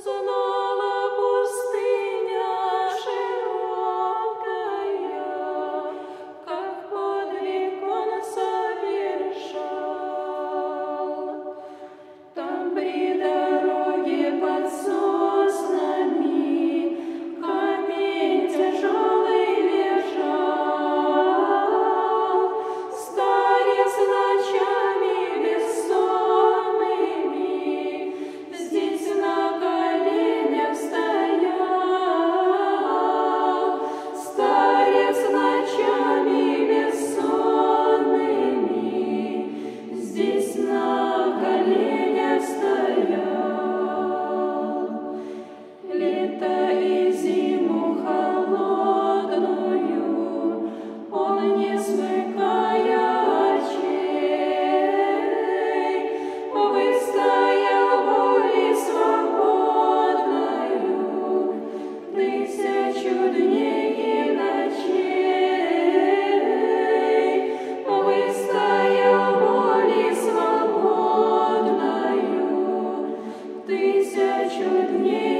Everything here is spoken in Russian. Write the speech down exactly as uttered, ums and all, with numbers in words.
Знала пустыня широкая, как подвиг он совершал. Там при дороге под соснами камень тяжелый лежал. Старец ночами бессонными здесь на коленях стоял. Старец ночами бессонными здесь на коленях стоял. Лето и зиму холодную он, не смыкая очей, выстоял волей свободною тысячу дней и ночей. Выстоял волей свободною тысячу дней